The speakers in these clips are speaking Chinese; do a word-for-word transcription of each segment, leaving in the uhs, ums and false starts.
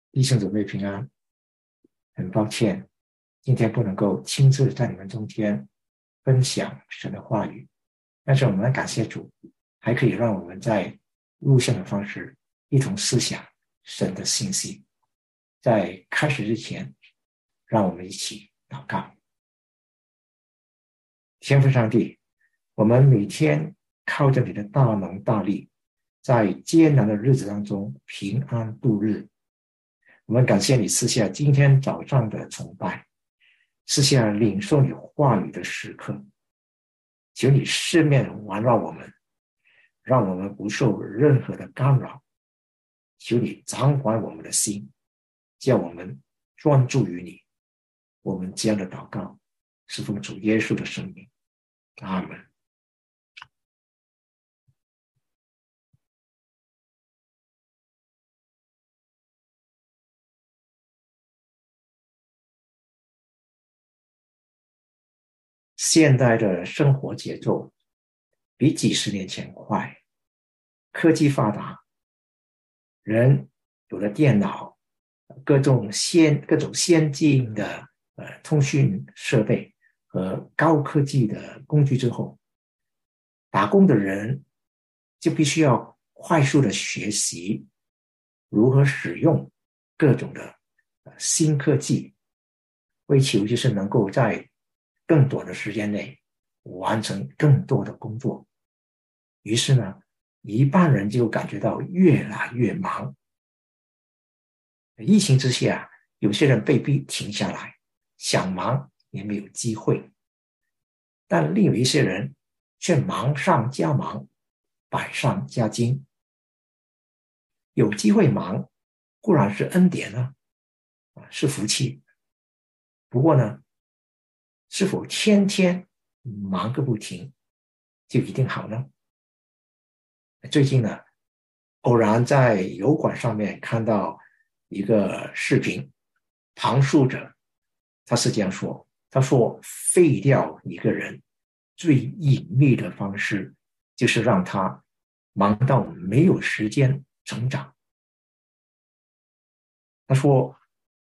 弟兄姊妹平安，很抱歉，今天不能够亲自在你们中间分享神的话语，但是我们感谢主，还可以让我们在录像的方式一同思想神的信息。在开始之前，让我们一起祷告。天父上帝，我们每天靠着你的大能大力，在艰难的日子当中平安度日。我们感谢你赐下今天早上的崇拜，赐下领受你话语的时刻。求你四面环绕我们，让我们不受任何的干扰。求你掌管我们的心，叫我们专注于你。我们这样的祷告是奉主耶稣的圣名，阿们。现代的生活节奏比几十年前快，科技发达，人有了电脑，各种先各种先进的呃通讯设备和高科技的工具之后，打工的人就必须要快速的学习如何使用各种的新科技，为求就是能够在更短的时间内完成更多的工作。于是呢，一半人就感觉到越来越忙。疫情之下，有些人被逼停下来，想忙也没有机会。但另有一些人却忙上加忙，百上加斤。有机会忙固然是恩典呢，是福气。不过呢，是否天天忙个不停就一定好呢？最近呢，偶然在油管上面看到一个视频，旁述者他是这样说，他说废掉一个人最隐秘的方式就是让他忙到没有时间成长。他说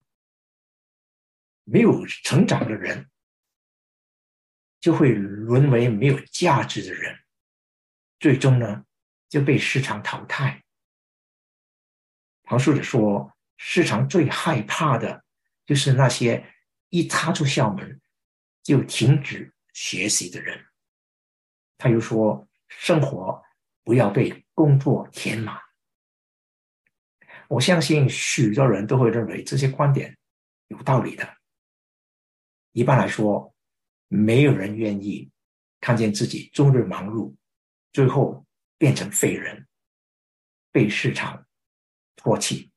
没有成长的人就会沦为没有价值的人，最终呢就被市场淘汰。旁述者说，市场最害怕的就是那些一踏出校门就停止学习的人。他又说，生活不要被工作填满。我相信许多人都会认为这些观点有道理的。一般来说，没有人愿意看见自己终日忙碌，最后变成废人，被市场唾弃。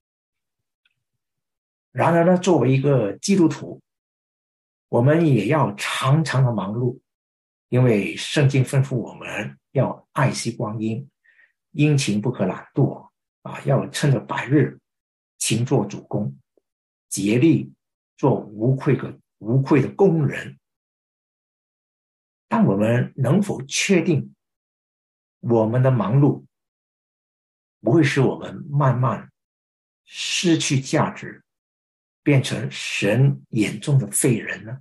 然而呢，作为一个基督徒，我们也要常常的忙碌，因为圣经吩咐我们要爱惜光阴，殷勤不可懒惰啊，要趁着百日勤做主工，竭力做无愧的无愧的工人。但我们能否确定我们的忙碌不会使我们慢慢失去价值，变成神眼中的废人呢？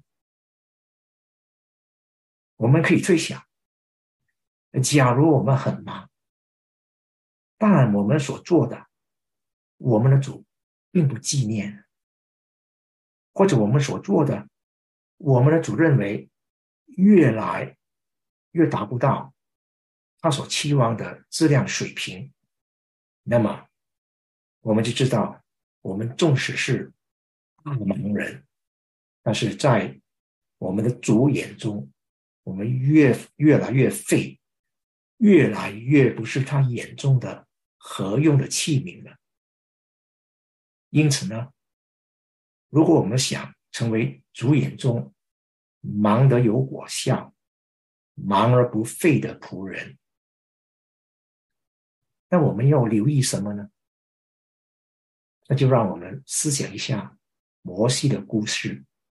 我们可以推想，假如我们很忙，但我们所做的，我们的主并不纪念，或者我们所做的，我们的主认为越来越达不到他所期望的质量水平，那么我们就知道，我们纵使是大忙人，但是在我们的主眼中，我们越越来越废，越来越不是他眼中的合用的器皿了。因此呢，如果我们想成为主眼中忙得有果效、忙而不废的仆人，那我们要留意什么呢？那就让我们思想一下摩西的故事。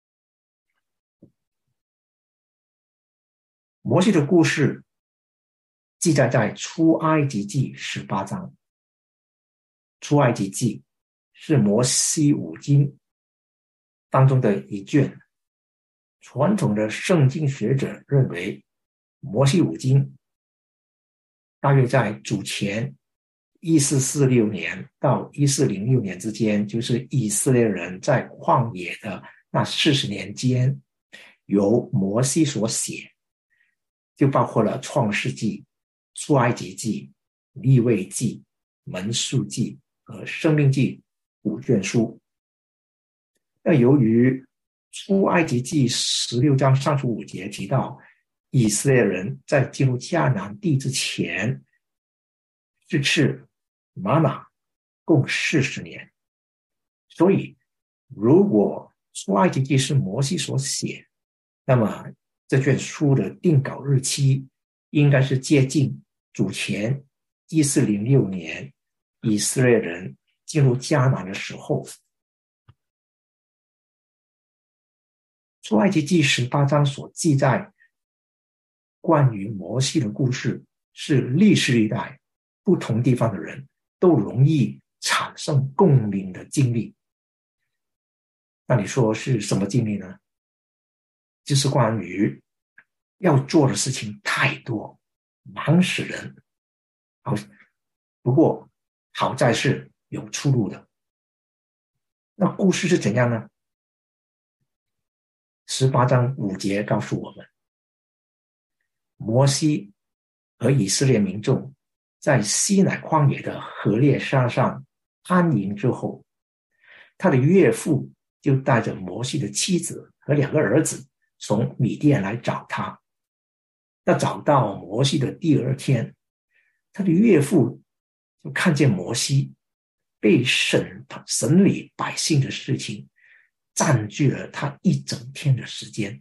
摩西的故事记载在出埃及记十八章。出埃及记是摩西五经当中的一卷。传统的圣经学者认为，摩西五经大约在主前一四四六年到一四零六年之间，就是以色列人在旷野的那四十年间，由摩西所写，就包括了创世纪、出埃及记、利未记、民数记和申命记五卷书。那由于出埃及记十六章三十五节提到，以色列人在进入迦南地之前是吃玛纳共四十年，所以如果出埃及记是摩西所写，那么这卷书的定稿日期应该是接近主前一四零六年以色列人进入迦南的时候。出埃及记十八章所记载关于摩西的故事，是历世历代不同地方的人都容易产生共鸣的经历。那你说是什么经历呢？就是关于要做的事情太多，忙死人。好，不过好在是有出路的。那故事是怎样呢？十八章五节告诉我们，摩西和以色列民众在西乃旷野的何烈山上安营之后，他的岳父就带着摩西的妻子和两个儿子从米甸来找他。那找到摩西的第二天，他的岳父就看见摩西被审审理百姓的事情占据了他一整天的时间。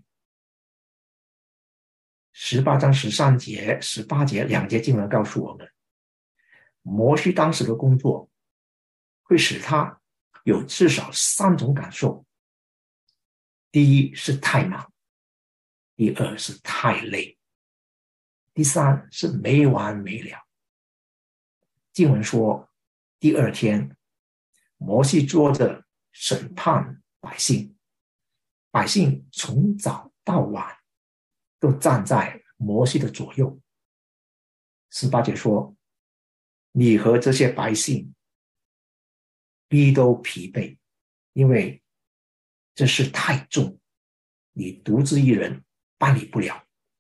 十八章十三节、十八节两节经文告诉我们，摩西当时的工作会使他有至少三种感受。第一是太忙，第二是太累，第三是没完没了。经文说，第二天摩西坐着审判百姓，百姓从早到晚都站在摩西的左右。十八节说，你和这些百姓必都疲惫，因为这事太重，你独自一人办理不了。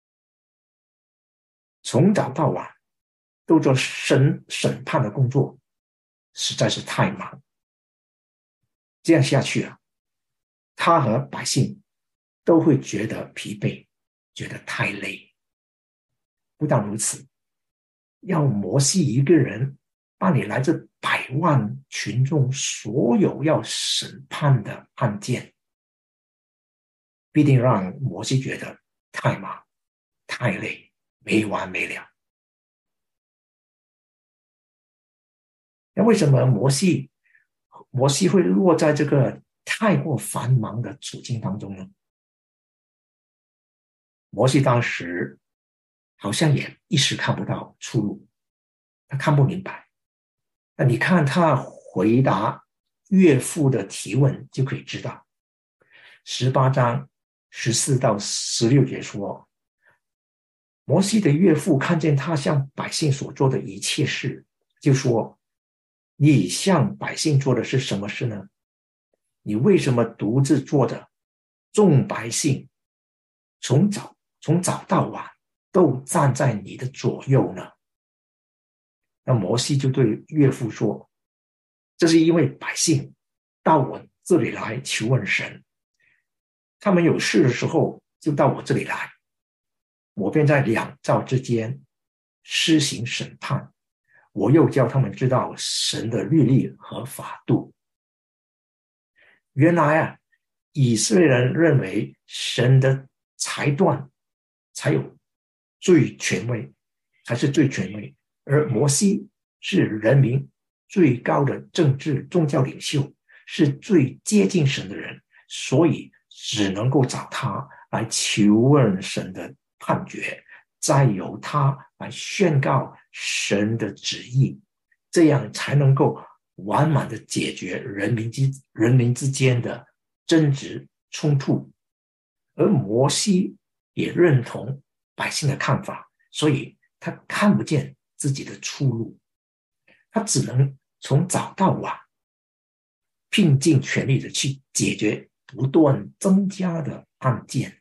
从早到晚都做审审判的工作，实在是太忙。这样下去啊，他和百姓都会觉得疲惫，觉得太累。不但如此，要摩西一个人办理来自百万群众所有要审判的案件，必定让摩西觉得太忙、太累，没完没了。那为什么摩西摩西会落在这个太过繁忙的处境当中呢？摩西当时好像也一时看不到出路，他看不明白。那你看他回答岳父的提问就可以知道。十八章十四到十六节说，摩西的岳父看见他向百姓所做的一切事，就说，你向百姓做的是什么事呢？你为什么独自坐着？众百姓从早从早到晚都站在你的左右呢？那摩西就对岳父说，这是因为百姓到我这里来求问神，他们有事的时候就到我这里来，我便在两造之间施行审判，我又教他们知道神的律例和法度。原来啊，以色列人认为神的裁断才有最权威，才是最权威，而摩西是人民最高的政治宗教领袖，是最接近神的人，所以只能够找他来求问神的判决，再由他来宣告神的旨意，这样才能够完满的解决人民之人民之间的争执冲突，而摩西也认同百姓的看法，所以他看不见自己的出路，他只能从早到晚拼尽全力的去解决不断增加的案件。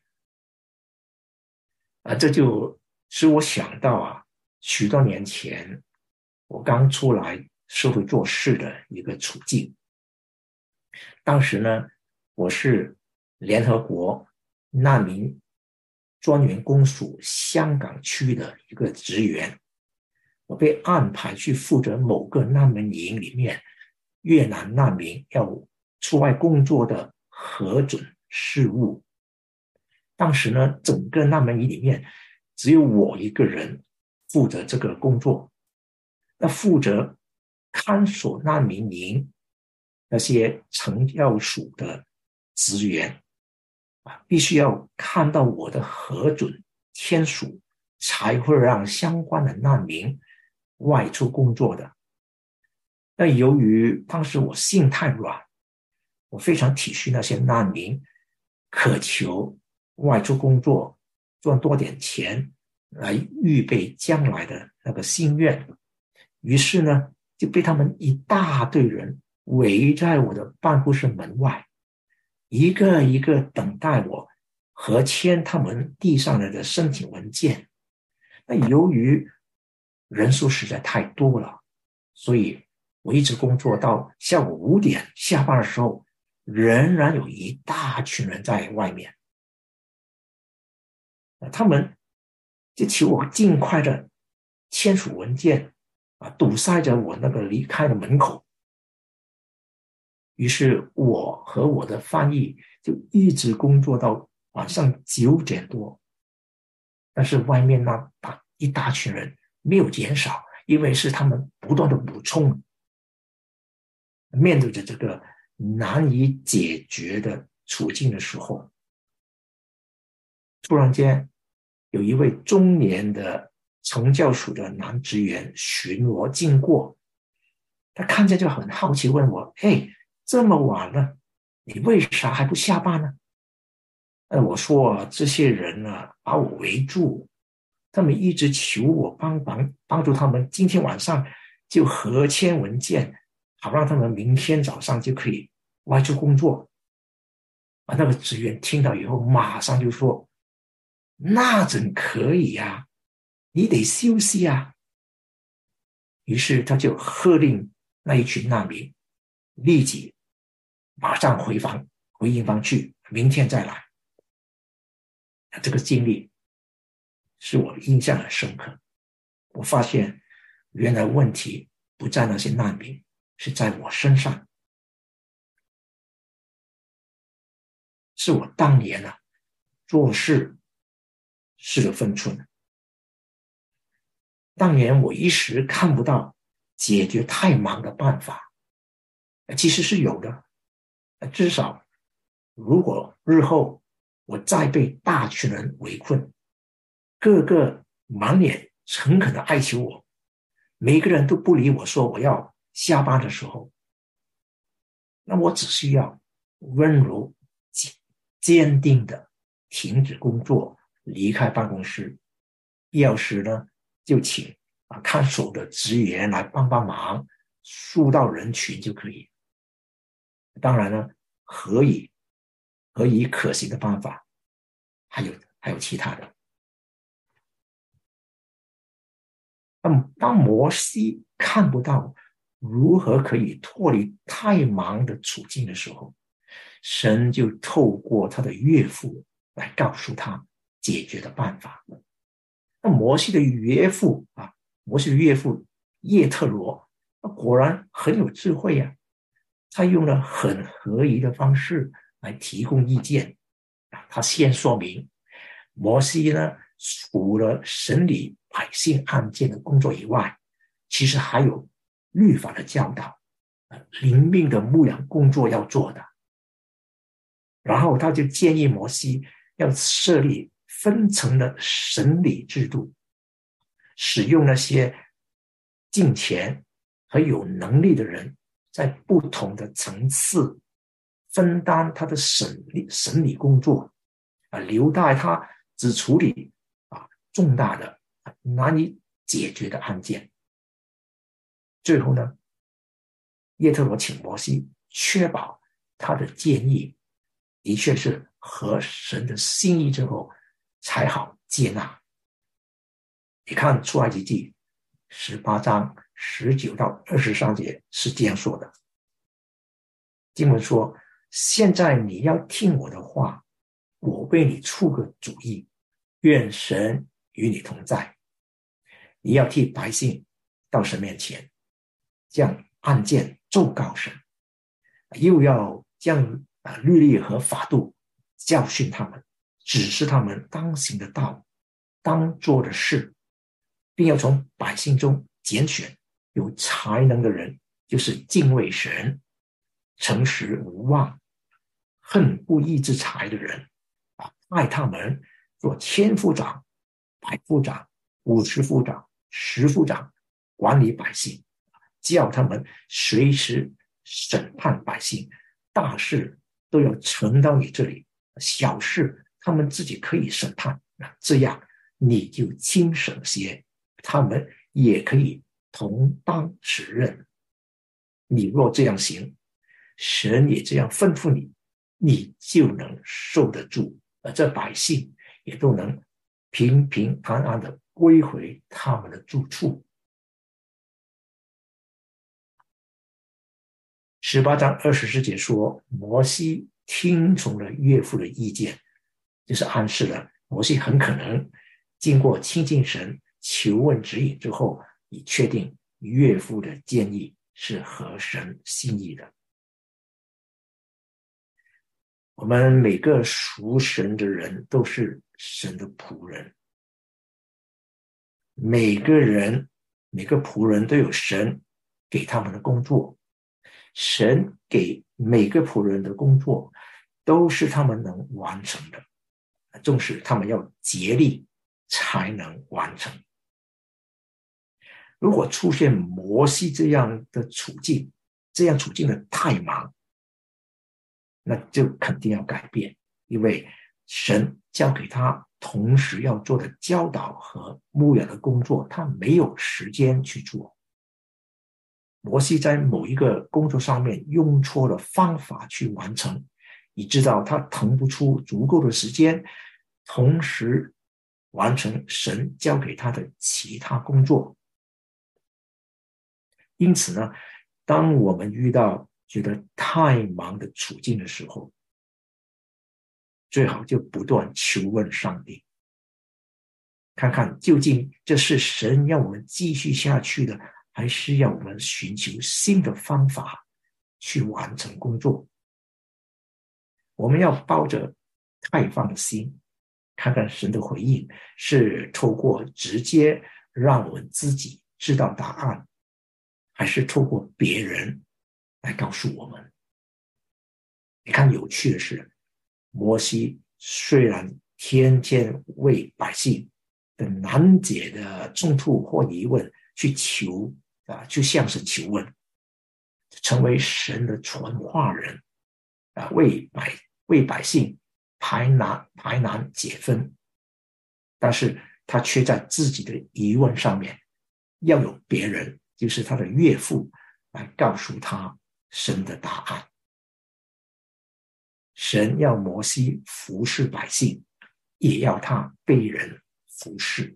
啊，这就使我想到啊，许多年前我刚出来社会做事的一个处境。当时呢，我是联合国难民专员公署香港区的一个职员，我被安排去负责某个难民营里面越南难民要出外工作的核准事务。当时呢，整个难民营里面只有我一个人负责这个工作。那负责看守难民营那些惩教署的职员啊，必须要看到我的核准签署，才会让相关的难民外出工作的。那由于当时我心太软，我非常体恤那些难民渴求外出工作赚多点钱来预备将来的那个心愿，于是呢就被他们一大堆人围在我的办公室门外，一个一个等待我核签他们递上来的申请文件。那由于人数实在太多了，所以我一直工作到下午五点下班的时候，仍然有一大群人在外面。他们就求我尽快的签署文件啊，堵塞着我那个离开的门口。于是我和我的翻译就一直工作到晚上九点多，但是外面那大一大群人没有减少，因为是他们不断的补充。面对着这个难以解决的处境的时候，突然间有一位中年的惩教署的男职员巡逻经过，他看见就很好奇问我，嘿，这么晚了，你为啥还不下班呢？呃，我说这些人呢把我围住，他们一直求我帮忙帮助他们今天晚上就核签文件，好让他们明天早上就可以外出工作。啊，那个职员听到以后马上就说，那怎可以啊，你得休息啊。于是他就喝令那一群难民立即马上回房回营房去，明天再来。这个经历是我印象很深刻。我发现原来问题不在那些难民，是在我身上。是我当年啊做事失了分寸。当年我一时看不到解决太忙的办法，其实是有的。至少如果日后我再被大群人围困，个个满脸诚恳的哀求我，每个人都不理我说我要下班的时候，那我只需要温柔坚定的停止工作，离开办公室，必要时呢就请啊看守的职员来帮帮忙，疏导人群就可以。当然呢，何以何以可行的办法还有还有其他的。那么当摩西看不到如何可以脱离太忙的处境的时候，神就透过他的岳父来告诉他解决的办法。那摩西的岳父啊，摩西的岳父叶特罗，果然很有智慧啊，他用了很合宜的方式来提供意见。他先说明，摩西呢，除了审理百姓案件的工作以外，其实还有律法的教导、灵命的牧养工作要做的。然后他就建议摩西要设立分层的审理制度，使用那些敬虔和有能力的人在不同的层次分担他的审理审理工作，啊，留待他只处理啊重大的、啊、难以解决的案件。最后呢，耶特罗请摩西确保他的建议的确是合神的心意之后，才好接纳。你看出埃及记十八章十九到二十三节是这样说的。经文说：现在你要听我的话，我为你出个主意，愿神与你同在。你要替百姓到神面前，将案件奏告神，又要将啊律例和法度教训他们，指示他们当行的道，当做的事，并要从百姓中拣选有才能的人，就是敬畏神、诚实无妄、恨不义之财的人啊，派他们做千夫长、百夫长、五十夫长、十夫长，管理百姓，叫他们随时审判百姓，大事都要呈到你这里，小事他们自己可以审判，这样你就轻省些，他们也可以同当此任。你若这样行，神也这样吩咐你，你就能受得住，而这百姓也都能平平安安的归回他们的住处。十八章二十四节说，摩西听从了岳父的意见，就是暗示了摩西很可能经过亲近神求问指引之后，已确定岳父的建议是合神心意的。我们每个属神的人都是神的仆人，每个人每个仆人都有神给他们的工作，神给每个仆人的工作都是他们能完成的，纵使他们要竭力才能完成。如果出现摩西这样的处境，这样处境的太忙，那就肯定要改变，因为神交给他同时要做的教导和牧养的工作，他没有时间去做。摩西在某一个工作上面用错了方法去完成，以致到他腾不出足够的时间，同时完成神交给他的其他工作。因此呢，当我们遇到觉得太忙的处境的时候，最好就不断求问上帝，看看究竟这是神要我们继续下去的，还是要我们寻求新的方法去完成工作。我们要抱着开放的心，看看神的回应是透过直接让我们自己知道答案，还是透过别人来告诉我们。你看，有趣的是，摩西虽然天天为百姓的难解的冲突或疑问去求啊，去向神求问，成为神的传话人啊，为百为百姓排难排难解纷，但是他却在自己的疑问上面要有别人，就是他的岳父来告诉他神的答案。神要摩西服侍百姓，也要他被人服侍。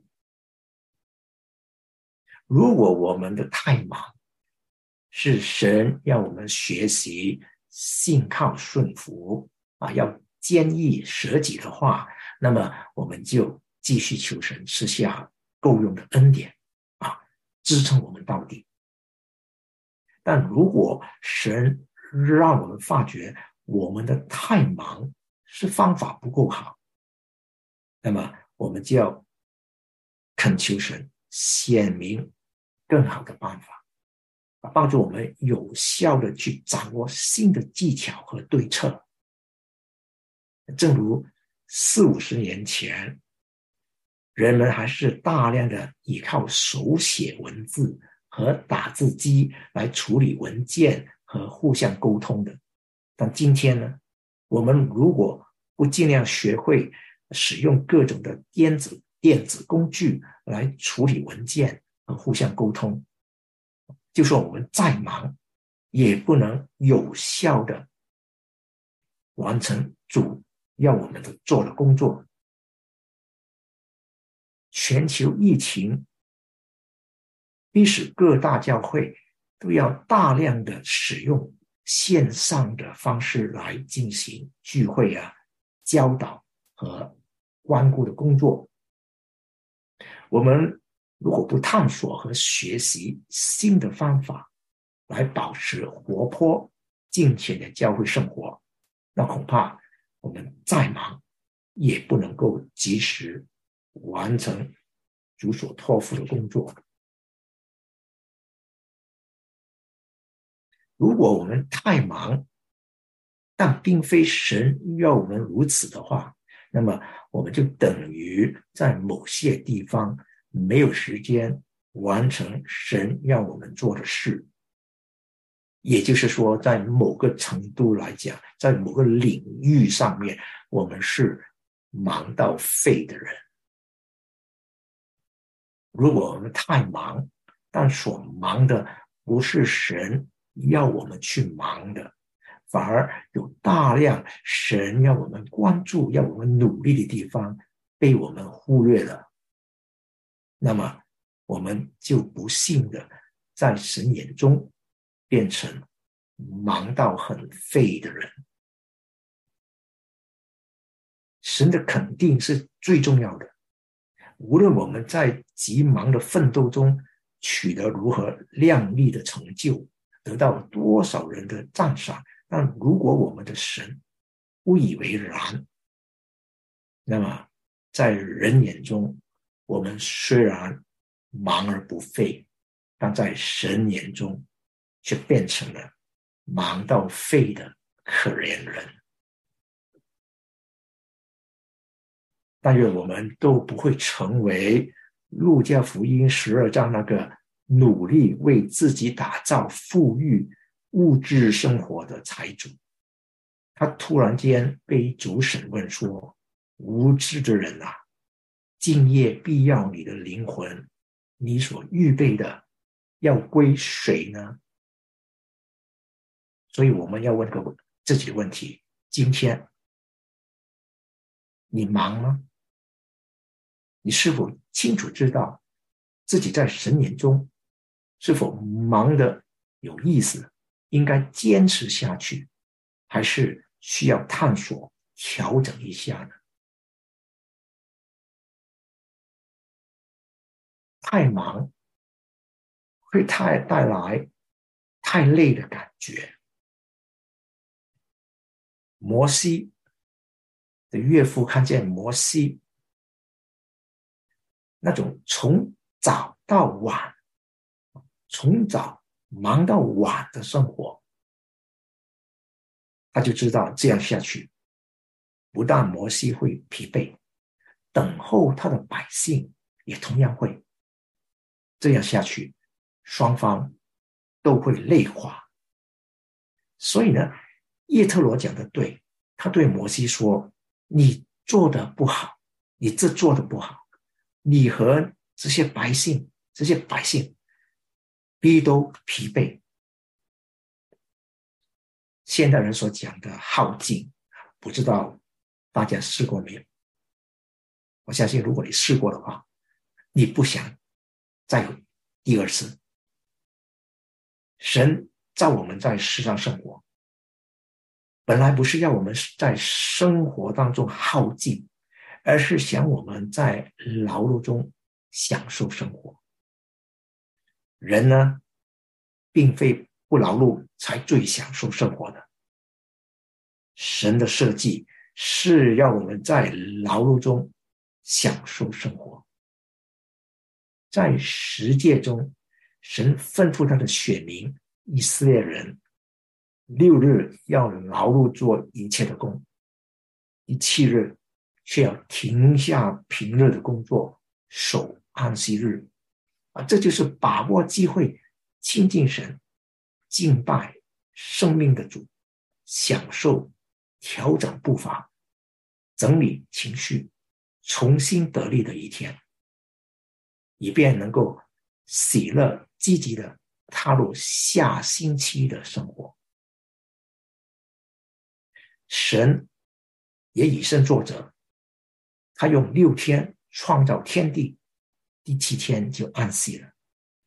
如果我们的太忙，是神要我们学习信靠顺服啊，要坚毅舍己的话，那么我们就继续求神赐下够用的恩典啊，支撑我们到底。但如果神让我们发觉我们的太忙是方法不够好，那么我们就要恳求神显明更好的办法，帮助我们有效的去掌握新的技巧和对策。正如四五十年前，人们还是大量的依靠手写文字和打字机来处理文件和互相沟通的。但今天呢，我们如果不尽量学会使用各种的电子电子工具来处理文件和互相沟通，就说我们再忙也不能有效的完成主要我们的做的工作。全球疫情逼使各大教会都要大量的使用线上的方式来进行聚会啊、教导和关顾的工作。我们如果不探索和学习新的方法来保持活泼敬虔的教会生活，那恐怕我们再忙也不能够及时完成主所托付的工作。如果我们太忙，但并非神要我们如此的话，那么我们就等于在某些地方没有时间完成神要我们做的事。也就是说，在某个程度来讲，在某个领域上面，我们是忙到废的人。如果我们太忙，但所忙的不是神要我们去忙的，反而有大量神要我们关注、要我们努力的地方被我们忽略了，那么我们就不幸的在神眼中变成忙到很废的人。神的肯定是最重要的，无论我们在急忙的奋斗中取得如何亮丽的成就，得到多少人的赞赏，但如果我们的神不以为然，那么在人眼中，我们虽然忙而不废，但在神眼中却变成了忙到废的可怜人。但愿我们都不会成为路加福音十二章那个努力为自己打造富裕物质生活的财主。他突然间被主审问说：无知的人啊，今夜必要你的灵魂，你所预备的要归谁呢？所以我们要问个自己的问题：今天你忙吗？你是否清楚知道自己在神眼中是否忙得有意思，应该坚持下去，还是需要探索调整一下呢？太忙会太带来太累的感觉。摩西的岳父看见摩西那种从早到晚，从早忙到晚的生活，他就知道这样下去，不但摩西会疲惫，等候他的百姓也同样会。这样下去，双方都会累垮。所以呢，叶特罗讲的对，他对摩西说：你做的不好，你这做的不好，你和这些百姓这些百姓必都疲惫。现代人所讲的耗尽，不知道大家试过没有？我相信如果你试过的话，你不想再有第二次。神造我们在世上生活，本来不是要我们在生活当中耗尽，而是想我们在劳碌中享受生活。人呢，并非不劳碌才最享受生活的。神的设计是要我们在劳碌中享受生活。在十诫中，神吩咐他的选民以色列人，六日要劳碌做一切的工，第七日却要停下平日的工作，守安息日。啊，这就是把握机会亲近神、敬拜生命的主，享受调整步伐、整理情绪、重新得力的一天，以便能够喜乐积极的踏入下星期的生活。神也以身作则，他用六天创造天地，第七天就安息了。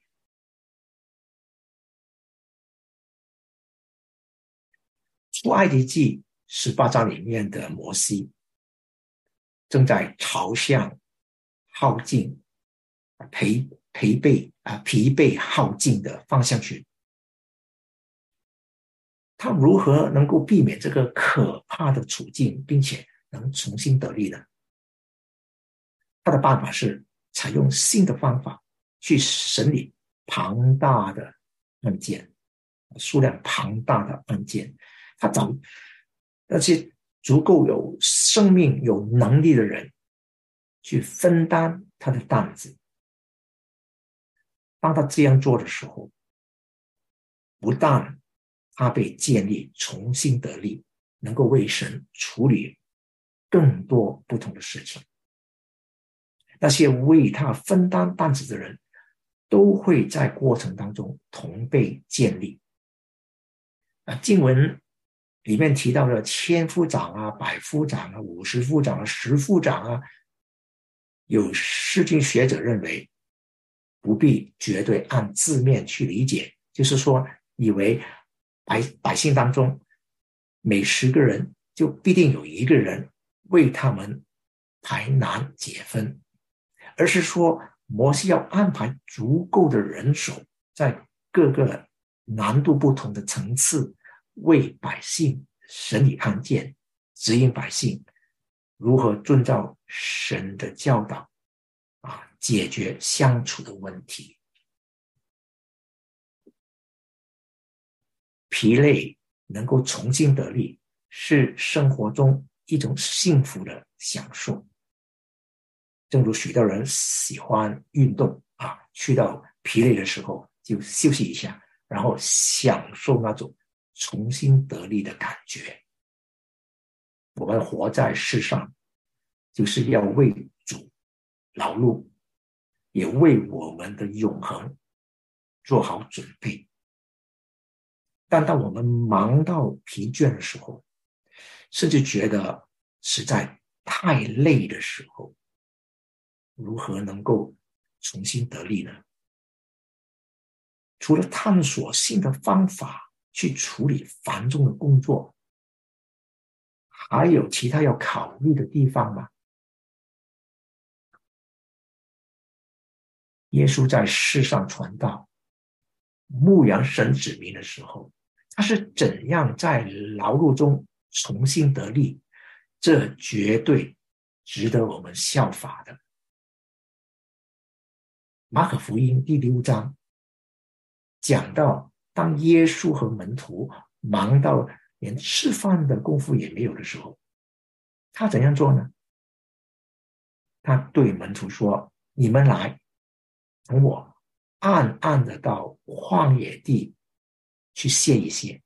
出埃及记十八章里面的摩西正在朝向耗尽、疲疲惫啊疲惫耗尽的方向去。他如何能够避免这个可怕的处境，并且能重新得力呢？他的办法是采用新的方法去审理庞大的案件，数量庞大的案件。他找那些足够有生命、有能力的人去分担他的担子。当他这样做的时候，不但他被建立重新得力，能够为神处理更多不同的事情。那些为他分担担子的人都会在过程当中同被建立。啊，经文里面提到的千夫长啊、百夫长啊、五十夫长啊、十夫长啊，有释经学者认为不必绝对按字面去理解，就是说以为百百姓当中每十个人就必定有一个人为他们排难解分，而是说摩西要安排足够的人手，在各个难度不同的层次为百姓审理案件，指引百姓如何遵照神的教导啊，解决相处的问题。疲累能够重新得力，是生活中一种幸福的享受。正如许多人喜欢运动啊，去到疲累的时候就休息一下，然后享受那种重新得力的感觉。我们活在世上，就是要为主劳碌，也为我们的永恒做好准备。但当我们忙到疲倦的时候，甚至觉得实在太累的时候，如何能够重新得力呢？除了探索新的方法去处理繁重的工作，还有其他要考虑的地方吗？耶稣在世上传道、牧养神子民的时候，他是怎样在劳碌中重新得力？这绝对值得我们效法的。马可福音第六章讲到，当耶稣和门徒忙到连吃饭的功夫也没有的时候，他怎样做呢？他对门徒说：你们来，同我暗暗的到旷野地去歇一歇。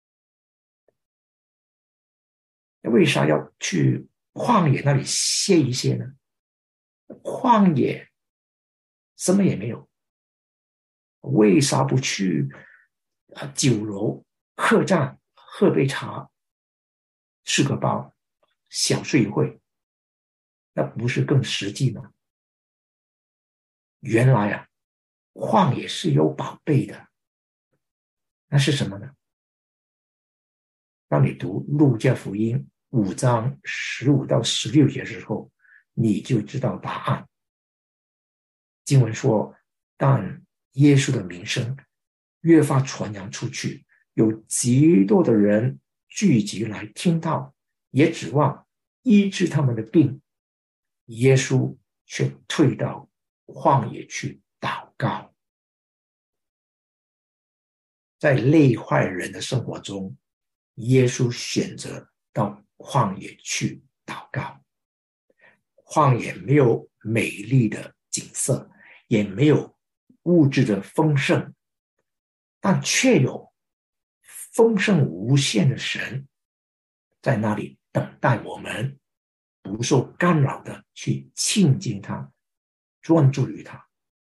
为啥要去旷野那里歇一歇呢？旷野什么也没有，为啥不去啊酒楼客栈喝杯茶，吃个包，小睡一会？那不是更实际吗？原来啊，旷野是有宝贝的。那是什么呢？当你读路加福音五章十五到十六节的时候，你就知道答案。经文说，但耶稣的名声越发传扬出去，有极多的人聚集来听到，也指望医治他们的病。耶稣却退到旷野去祷告。在累坏人的生活中，耶稣选择到旷野去祷告。旷野没有美丽的景色，也没有物质的丰盛，但却有丰盛无限的神在那里等待我们，不受干扰的去亲近他，专注于他。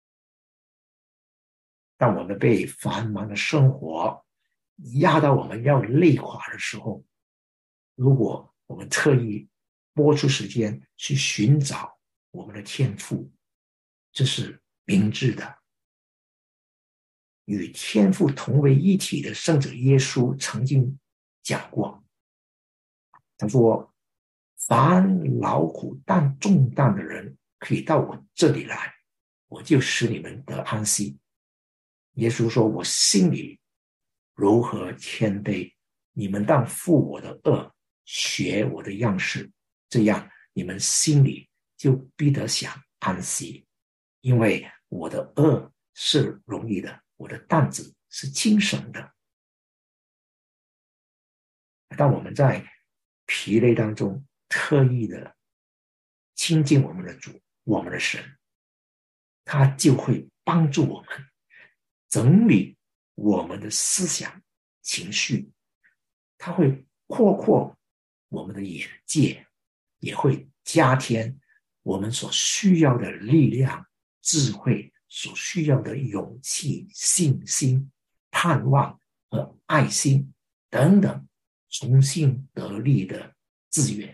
当我们被繁忙的生活压到我们要累垮的时候，如果我们特意拨出时间去寻找我们的天父，这是明智的。与天父同为一体的圣者耶稣曾经讲过，他说，凡劳苦担重担的人可以到我这里来，我就使你们得安息。耶稣说，我心里柔和谦卑，你们当负我的恶，学我的样式，这样你们心里就必得享安息。因为我的恶是容易的，我的担子是轻省的。当我们在疲累当中特意的亲近我们的主，我们的神，他就会帮助我们整理我们的思想情绪，他会扩阔我们的眼界，也会加添我们所需要的力量、智慧，所需要的勇气、信心、盼望和爱心等等重新得力的资源。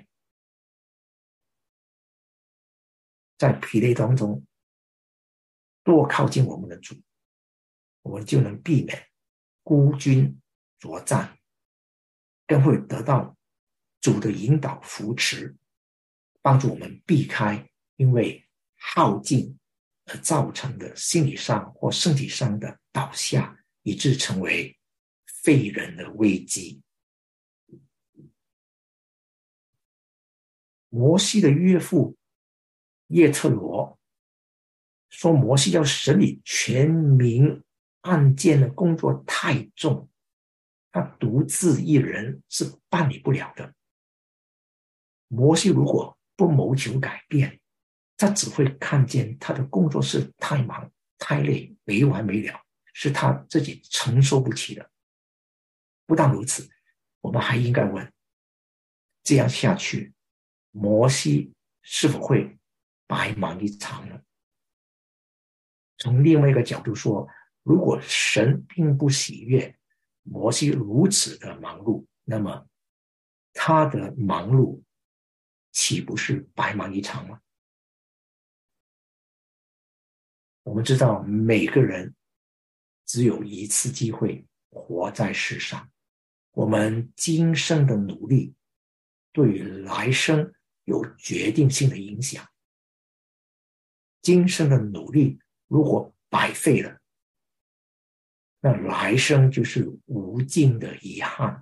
在疲累当中多靠近我们的主，我们就能避免孤军作战，更会得到主的引导扶持，帮助我们避开因为耗尽而造成的心理上或身体上的倒下，以致成为废人的危机。摩西的岳父叶特罗说，摩西要审理全民案件的工作太重，他独自一人是办理不了的。摩西如果不谋求改变，他只会看见他的工作是太忙太累，没完没了，是他自己承受不起的。不但如此，我们还应该问，这样下去，摩西是否会白忙一场呢？从另外一个角度说，如果神并不喜悦摩西如此的忙碌，那么他的忙碌岂不是白忙一场吗？我们知道每个人只有一次机会活在世上，我们今生的努力对于来生有决定性的影响。今生的努力如果白费了，那来生就是无尽的遗憾。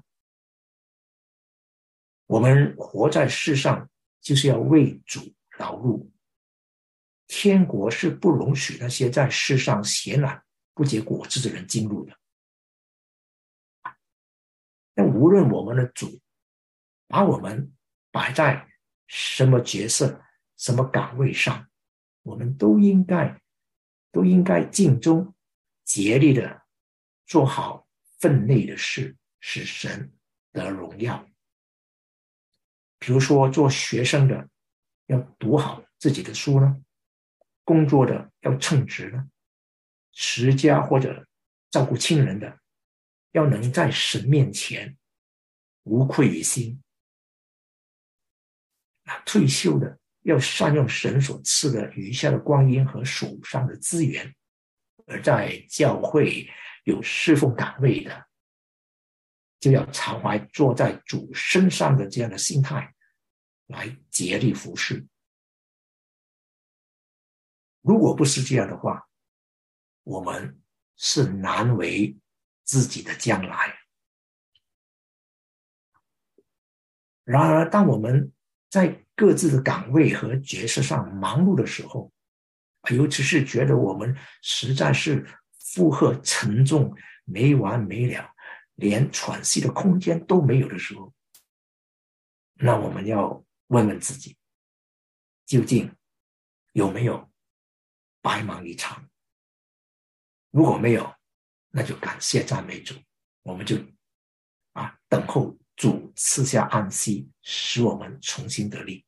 我们活在世上就是要为主劳碌，天国是不容许那些在世上闲懒不结果子的人进入的。但无论我们的主把我们摆在什么角色、什么岗位上，我们都应该都应该尽忠，竭力的做好分内的事，使神得荣耀。比如说，做学生的要读好自己的书呢，工作的要称职呢，持家或者照顾亲人的要能在神面前无愧于心。退休的要善用神所赐的余下的光阴和手上的资源，而在教会有侍奉岗位的，就要常怀坐在主身上的这样的心态来竭力服侍。如果不是这样的话，我们是难为自己的将来。然而当我们在各自的岗位和角色上忙碌的时候，尤其是觉得我们实在是负荷沉重，没完没了，连喘息的空间都没有的时候，那我们要问问自己，究竟有没有白忙一场？如果没有，那就感谢赞美主，我们就等候主赐下安息，使我们重新得力。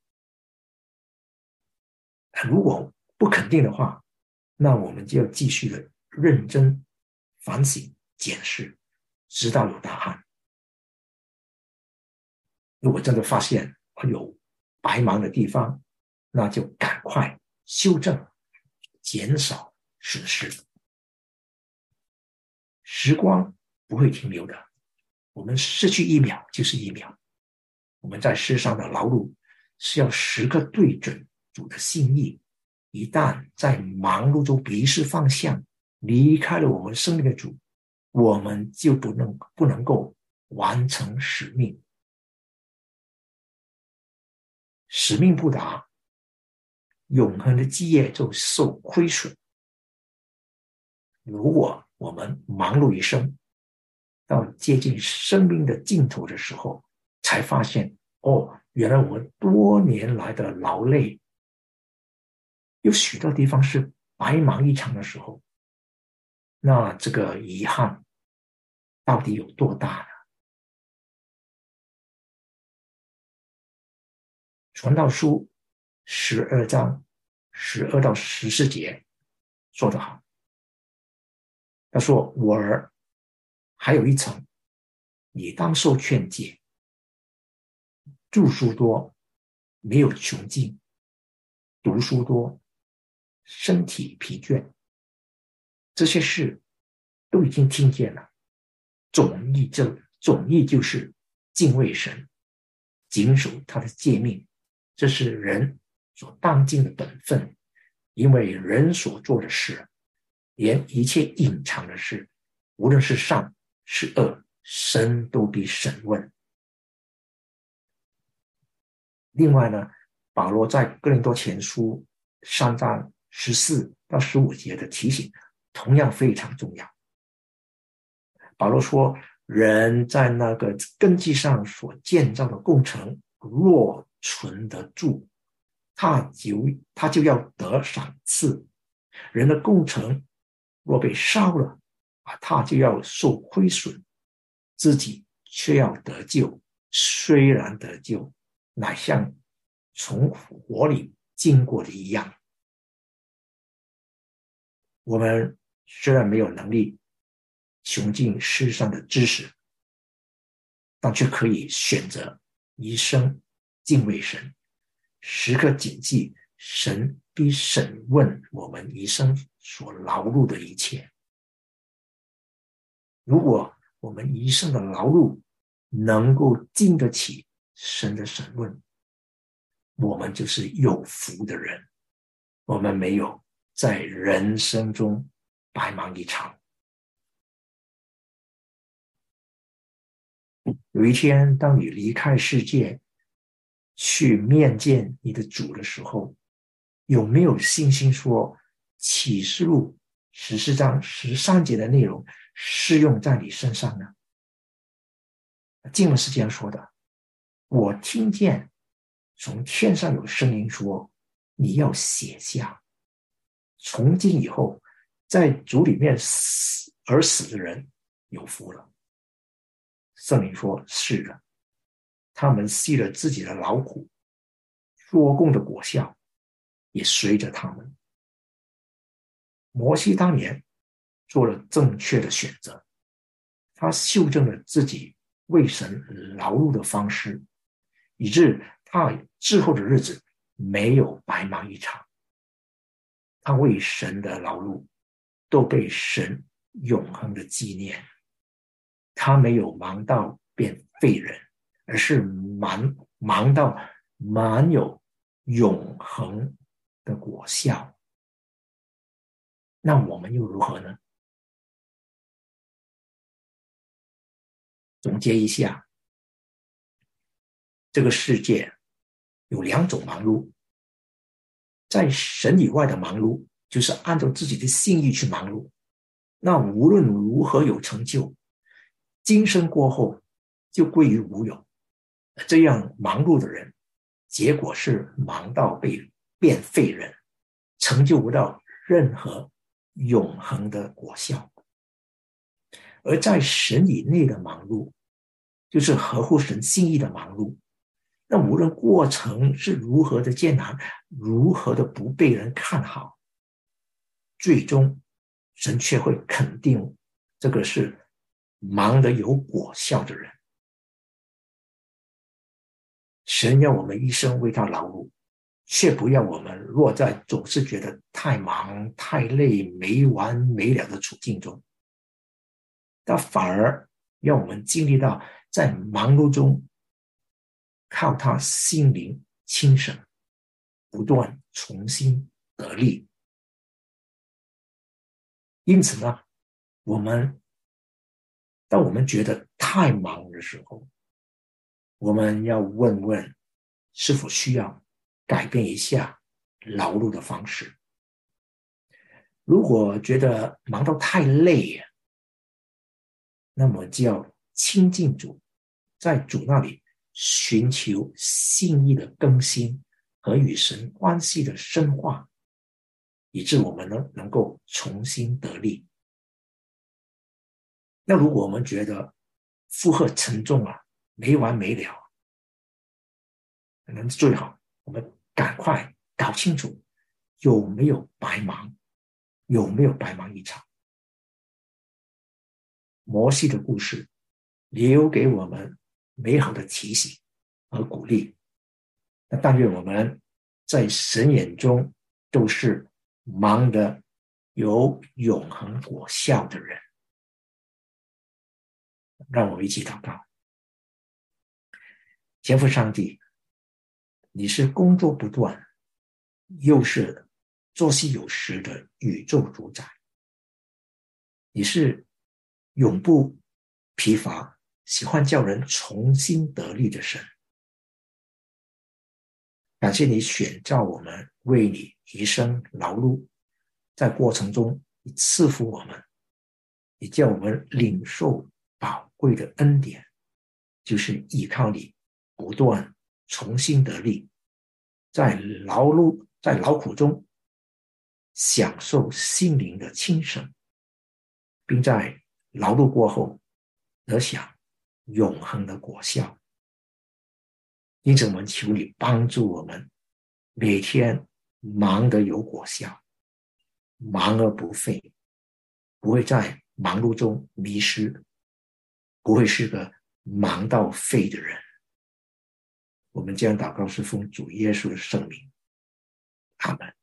如果不肯定的话，那我们就要继续的认真反省检视，直到有答案。如果真的发现有白忙的地方，那就赶快修正，减少损失。时光不会停留的，我们失去一秒就是一秒。我们在世上的劳碌是要时刻对准主的心意，一旦在忙碌中迷失方向，离开了我们生命的主，我们就不能不能够完成使命。使命不达，永恒的基业就受亏损。如果我们忙碌一生，到接近生命的尽头的时候，才发现，哦，原来我们多年来的劳累，有许多地方是白忙一场的时候，那这个遗憾到底有多大呢？传道书十二章十二到十四节说得好，他说：“我儿，还有一层，你当受劝诫。著书多，没有穷尽；读书多，身体疲倦。这些事都已经听见了。总意就总意就是敬畏神，谨守他的诫命，这是人所当尽的本分。因为人所做的事，连一切隐藏的事，无论是善是恶，神都必审问。”另外呢，保罗在哥林多前书三章十四到十五节的提醒同样非常重要。保罗说，人在那个根基上所建造的工程若存得住，他就他就要得赏赐；人的工程若被烧了，他就要受亏损，自己却要得救。虽然得救，乃像从火里经过的一样。我们虽然没有能力穷尽世上的知识，但却可以选择一生敬畏神，时刻谨记神必审问我们一生所劳碌的一切。如果我们一生的劳碌能够经得起神的审问，我们就是有福的人，我们没有在人生中白忙一场。有一天，当你离开世界去面见你的主的时候，有没有信心说启示录十四章十三节的内容适用在你身上呢？经文是这样说的：我听见从天上有声音说，你要写下，从今以后在主里面死而死的人有福了。圣灵说，是的，他们吸了自己的劳苦，做工的果效也随着他们。摩西当年做了正确的选择，他修正了自己为神劳碌的方式，以致他之后的日子没有白忙一场。他为神的劳碌都被神永恒的纪念，他没有忙到变废人，而是忙忙到满有永恒的果效。那我们又如何呢？总结一下，这个世界有两种忙碌，在神以外的忙碌，就是按照自己的心意去忙碌，那无论如何有成就，今生过后就归于无有。这样忙碌的人，结果是忙到被变废人，成就不到任何永恒的果效。而在神以内的忙碌， 就是合乎神心意的忙碌。那无论过程是如何的艰难，如何的不被人看好，最终神却会肯定这个是忙得有果效的人。神要我们一生为他劳碌，却不要我们落在总是觉得太忙太累没完没了的处境中，但反而要我们经历到在忙碌中靠他心灵清醒，不断重新得力。因此呢，我们当我们觉得太忙的时候，我们要问问是否需要改变一下劳碌的方式。如果觉得忙到太累，那么就要亲近主，在主那里寻求心意的更新和与神关系的深化，以致我们呢能够重新得力。那如果我们觉得负荷沉重啊，没完没了，可能最好我们赶快搞清楚有没有白忙，有没有白忙一场。摩西的故事留给我们美好的提醒和鼓励。那但愿我们在神眼中都是忙得有永恒果效的人。让我们一起祷告。天父上帝，你是工作不断，又是作息有时的宇宙主宰。你是永不疲乏，喜欢叫人重新得力的神。感谢你选召我们为你一生劳碌，在过程中你赐福我们，你叫我们领受宝贵的恩典，就是依靠你不断重新得力，在劳碌在劳苦中享受心灵的轻省，并在劳碌过后得享永恒的果效。因此我们求你帮助我们每天忙得有果效，忙而不废，不会在忙碌中迷失，不会是个忙到废的人。我们将祷告是奉主耶稣的圣名，阿们。